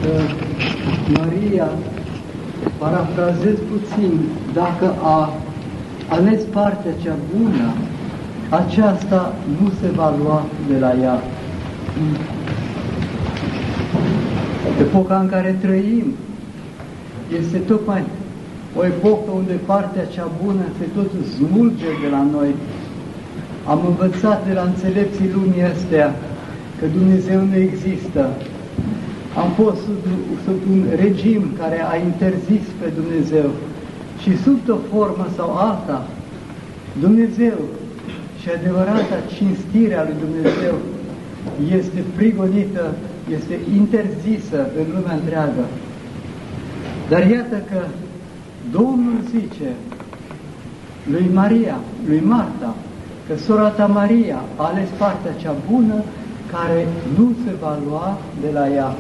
Maria, parafrazez puțin, dacă a ales partea cea bună, aceasta nu se va lua de la ea. Epoca în care trăim este tocmai o epocă unde partea cea bună se tot smulge de la noi. Am învățat de la înțelepții lumii astea că Dumnezeu nu există. Am fost sub un regim care a interzis pe Dumnezeu și sub o formă sau alta, Dumnezeu și adevărata cinstire a lui Dumnezeu este prigonită, este interzisă în lumea întreagă. Dar iată că Domnul zice lui Maria, lui Marta, că sora ta Maria a ales partea cea bună care nu se va lua de la ea.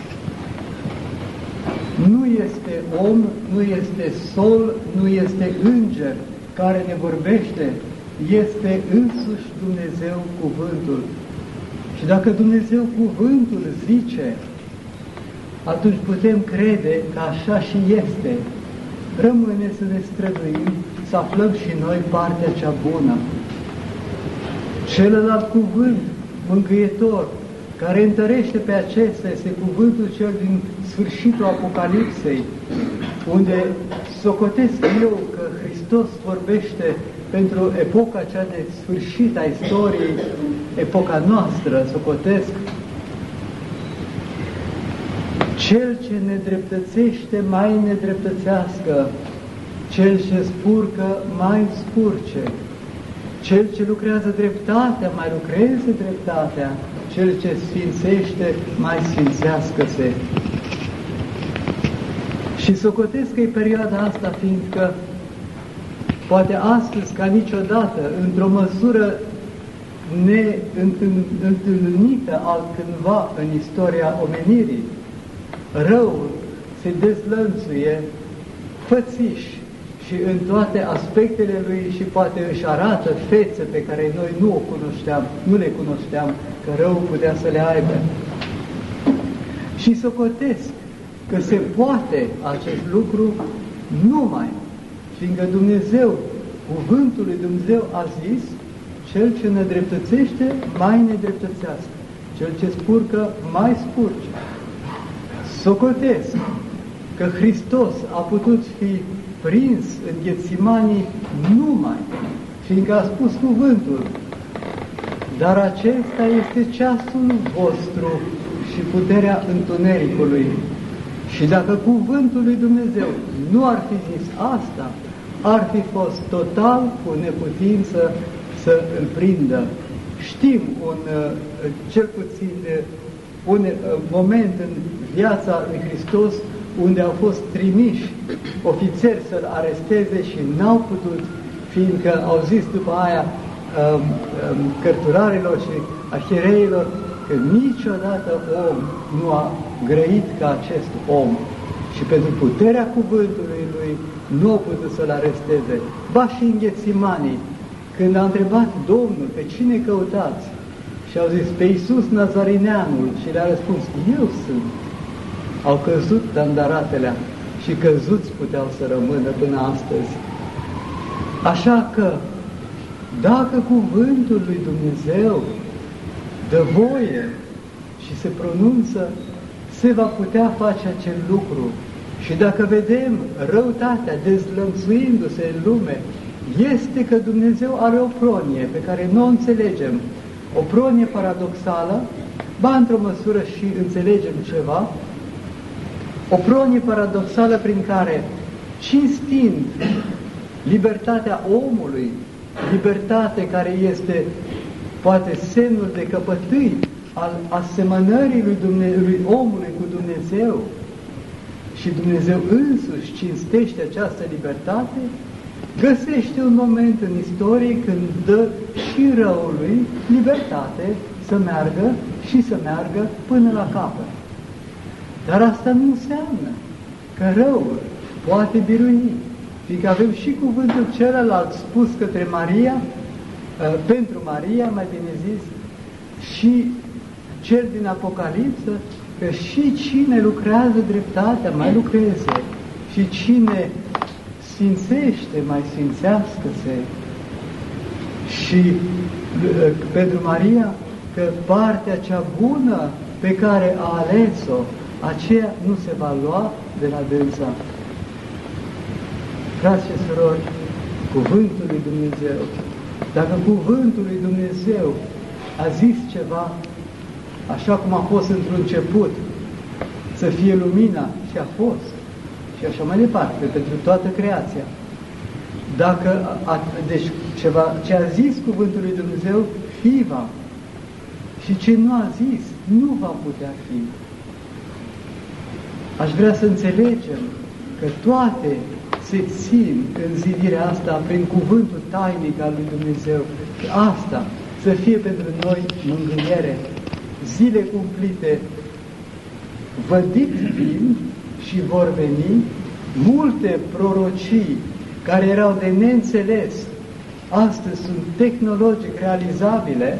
Nu este om, nu este sol, nu este înger care ne vorbește, este însuși Dumnezeu Cuvântul. Și dacă Dumnezeu Cuvântul zice, atunci putem crede că așa și este. Rămâne să ne străduim, să aflăm și noi partea cea bună. Celălalt cuvânt mângâietor, care întărește pe acesta, este cuvântul cel din sfârșitul Apocalipsei, unde socotesc eu că Hristos vorbește pentru epoca cea de sfârșit a istoriei, epoca noastră, socotesc. Cel ce nedreptățește mai nedreptățească, cel ce spurcă mai spurce, cel ce lucrează dreptatea mai lucreze dreptatea, cel ce sfințește mai sfințească-se. Și socotesc că e perioada asta, fiindcă poate astăzi, ca niciodată, într-o măsură neîntâlnită altcândva în istoria omenirii, răul se dezlănțuie fățiș și în toate aspectele lui și poate își arată fețe pe care noi nu le cunoșteam, că răul putea să le aibă. Și socotesc că se poate acest lucru numai, fiindcă Dumnezeu, cuvântul lui Dumnezeu a zis, cel ce nedreptățește, mai nedreptățească, cel ce spurcă, mai spurce. Socotesc că Hristos a putut fi prins în Ghetsimanii numai, fiindcă a spus cuvântul, dar acesta este ceasul vostru și puterea întunericului. Și dacă cuvântul lui Dumnezeu nu ar fi zis asta, ar fi fost total cu neputință să îl prindă. Știm cel puțin un moment în viața lui Hristos unde au fost trimiși ofițeri să-l aresteze și n-au putut, fiindcă au zis după aia cărturarilor și arhiereilor că niciodată om nu a grăit ca acest om și pentru puterea cuvântului lui nu au putut să-l aresteze. Ba și în Ghetsimanii, când a întrebat Domnul pe cine căutați și au zis pe Iisus Nazarineanul și le-a răspuns, eu sunt. Au căzut tandaratele și căzuți puteau să rămână până astăzi. Așa că, dacă cuvântul lui Dumnezeu dă voie și se pronunță, se va putea face acel lucru. Și dacă vedem răutatea dezlănțuindu-se în lume, este că Dumnezeu are o pronie pe care nu o înțelegem, o pronie paradoxală, ba într-o măsură și înțelegem ceva, o pronie paradoxală prin care, cinstind libertatea omului, libertate care este poate semnul de căpătâi al asemănării lui omului cu Dumnezeu, și Dumnezeu însuși cinstește această libertate, găsește un moment în istorie când dă și răului libertate să meargă și să meargă până la capăt. Dar asta nu înseamnă că răul poate birui, fiindcă avem și cuvântul celălalt spus către Maria, pentru Maria, mai bine zis, și cel din Apocalipsă, că și cine lucrează dreptatea mai lucreze, și cine sfințește mai sfințească-se. Și pentru Maria, că partea cea bună pe care a ales-o, aceea nu se va lua de la dânsa. Frați și surori, cuvântul lui Dumnezeu, dacă cuvântul lui Dumnezeu a zis ceva, așa cum a fost într-un început, să fie lumina, și a fost, și așa mai departe, pentru toată creația. Deci ce a zis cuvântul lui Dumnezeu, fi va. Și ce nu a zis, nu va putea fi. Aș vrea să înțelegem că toate se țin în zidirea asta prin cuvântul tainic al lui Dumnezeu. Asta să fie pentru noi mângâiere. Zile cumplite, vădiți vin și vor veni multe prorocii care erau de neînțeles, astăzi sunt tehnologic realizabile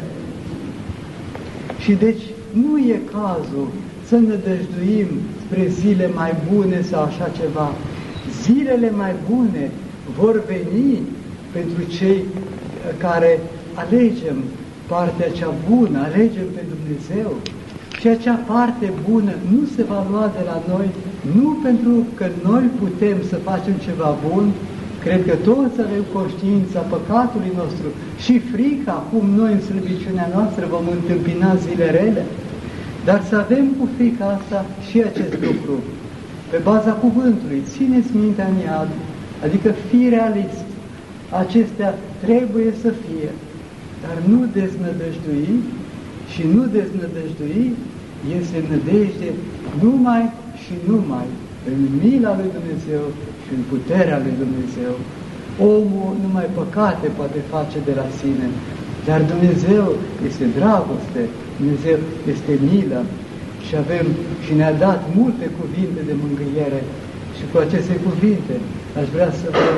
și deci nu e cazul să ne dăjduim spre zile mai bune sau așa ceva. Zilele mai bune vor veni pentru cei care alegem partea cea bună, alegem pe Dumnezeu. Și acea parte bună nu se va lua de la noi, nu pentru că noi putem să facem ceva bun. Cred că toți avem conștiința păcatului nostru și frica cum noi în slăbiciunea noastră vom întâmpina zile rele. Dar să avem cu frica asta și acest lucru. Pe baza cuvântului, țineți mintea în iad, adică fii realist. Acestea trebuie să fie, dar nu deznădăjdui, și nu deznădăjdui este nădejde numai și numai în mila lui Dumnezeu și în puterea lui Dumnezeu. Omul numai păcate poate face de la sine, dar Dumnezeu este dragoste, Dumnezeu este milă și ne-a dat multe cuvinte de mângâiere. Și cu aceste cuvinte aș vrea să vă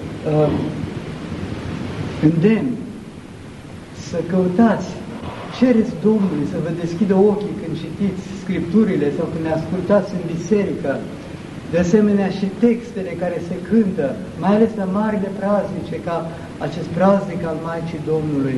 îndemn să căutați, cereți Domnului să vă deschidă ochii când citiți Scripturile sau când ne ascultați în biserică, de asemenea și textele care se cântă, mai ales la marile praznice, ca acest praznic al Maicii Domnului.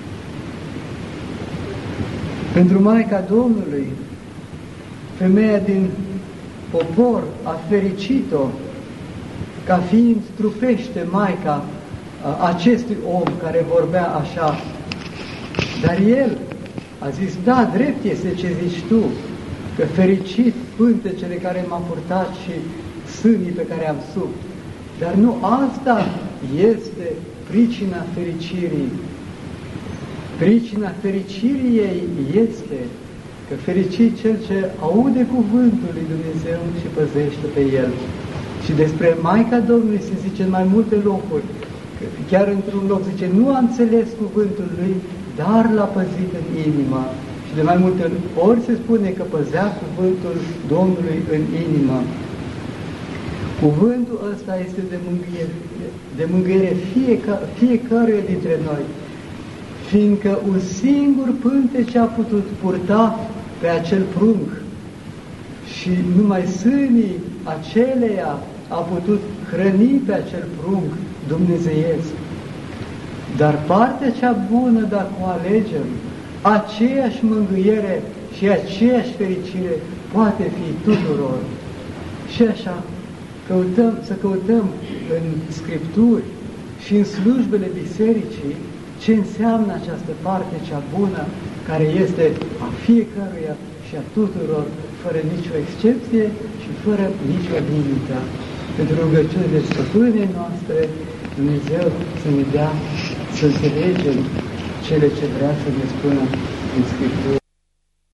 Pentru Maica Domnului, femeia din popor a fericit-o ca fiind trupește Maica acestui om care vorbea așa. Dar el a zis, da, drept este ce zici tu, că fericit pântecele care m-a purtat și sânii pe care am sub. Dar nu asta este pricina fericirii. Pricina fericirii ei este că fericit cel ce aude cuvântul lui Dumnezeu și păzește pe el. Și despre Maica Domnului se zice în mai multe locuri, chiar într-un loc zice, nu a înțeles cuvântul lui, dar l-a păzit în inimă. Și de mai multe ori se spune că păzea cuvântul Domnului în inimă. Cuvântul ăsta este de mângâiere fiecăruia dintre noi, fiindcă un singur pântece a putut purta pe acel prunc și numai sânii aceleia a putut hrăni pe acel prunc dumnezeiesc. Dar partea cea bună, dacă o alegem, aceeași mângâiere și aceeași fericire poate fi tuturor. Și așa, să căutăm în Scripturi și în slujbele bisericii ce înseamnă această parte cea bună, care este a fiecăruia și a tuturor, fără nicio excepție și fără nicio limită. Pentru rugăciunile stăpânei noastre, Dumnezeu să ne dea să înțelegem cele ce vrea să ne spună în Scriptură.